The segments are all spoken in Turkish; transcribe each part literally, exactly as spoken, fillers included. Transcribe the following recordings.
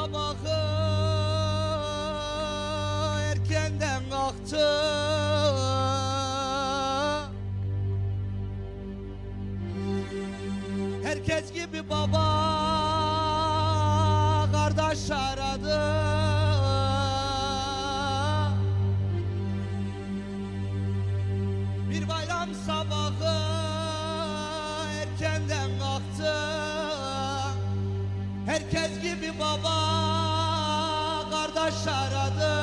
sabahı erkenden kalktı, herkes gibi baba kardeş aradı. Bir bayram sabahı erkenden kalktı, herkes gibi baba kardeş aradı.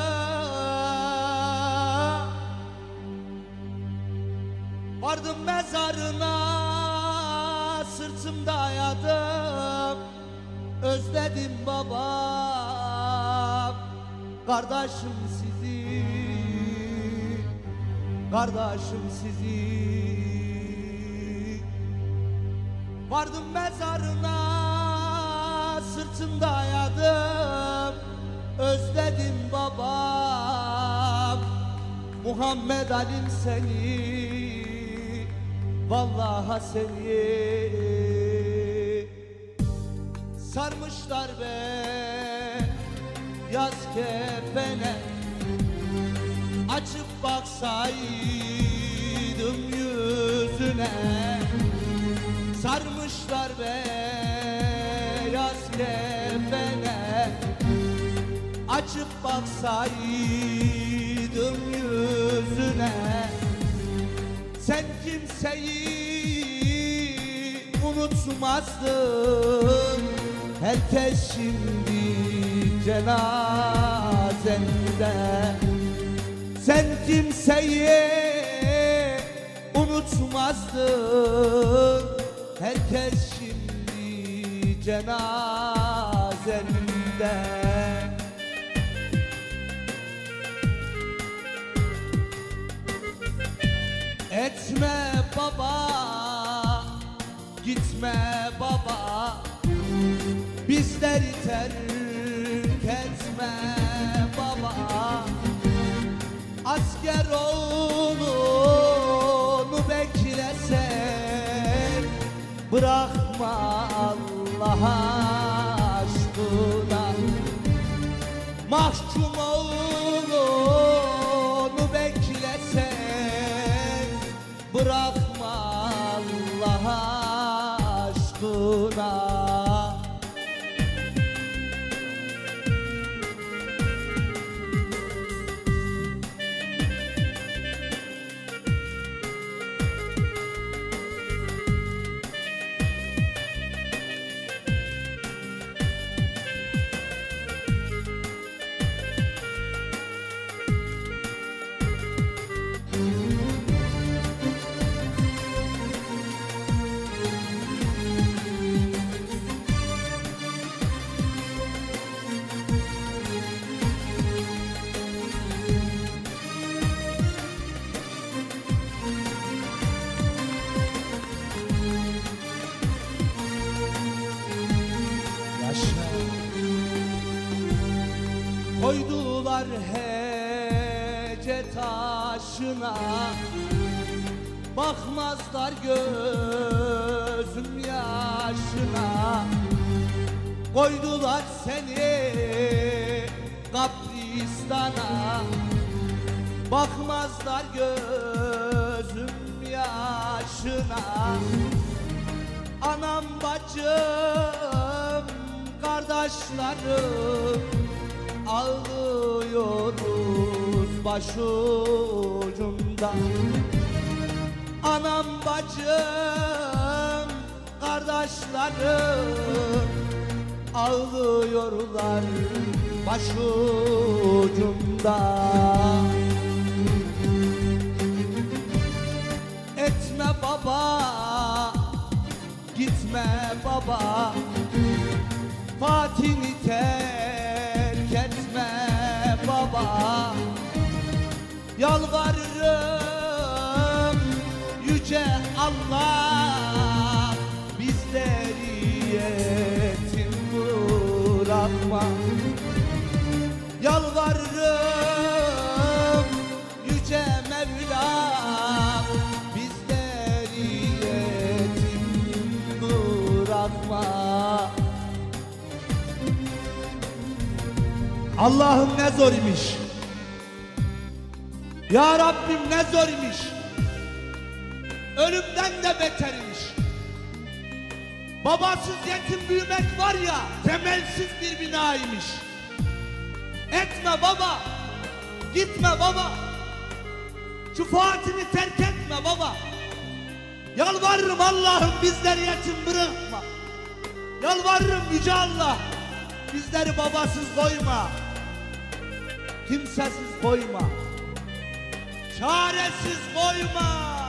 Vardım mezarına, sırtımda dayadım, özledim babam, kardeşim sizi, kardeşim sizi. Vardım mezarına, sırtımda dayadım, özledim babam, Muhammed Ali'm seni, vallaha seni. Sarmışlar be yaz kefene, açıp baksaydım yüzüne. Sarmışlar be yaz kefene, açıp baksaydım yüzüne. Sen kimseyi unutmazdın, herkes şimdi cenazende. Sen kimseyi unutmazdın, herkes şimdi cenazende. Etme baba, gitme baba, bizleri terk etme baba. Asker oğlunu beklesen, bırakma Allah aşkına. Mahkum oğlunu beklesen, bırakma Allah aşkına. Koydular hece taşına, bakmazlar gözüm yaşına. Koydular seni kabristana, bakmazlar gözüm yaşına. Anam bacım kardeşlerim, ağlıyoruz başucumda. Anam bacım kardeşlerim, ağlıyorlar başucumda. Etme baba, gitme baba, Fatih'i terk etme baba. Yalvarırım yüce Allah, bizleri yetim bırakma. Yalvarırım yüce Mevla, bizleri yetim bırakma. Allah'ım ne zor imiş. Ya Rabbim ne zor imiş. Ölümden de beter imiş. Babasız yetim büyümek var ya, temelsiz bir binaymış. Etme baba, gitme baba, şu Fatih'i terk etme baba. Yalvarırım Allah'ım bizleri yetim bırakma. Yalvarırım Yüce Allah, bizleri babasız koyma, kimsesiz koyma, çaresiz koyma.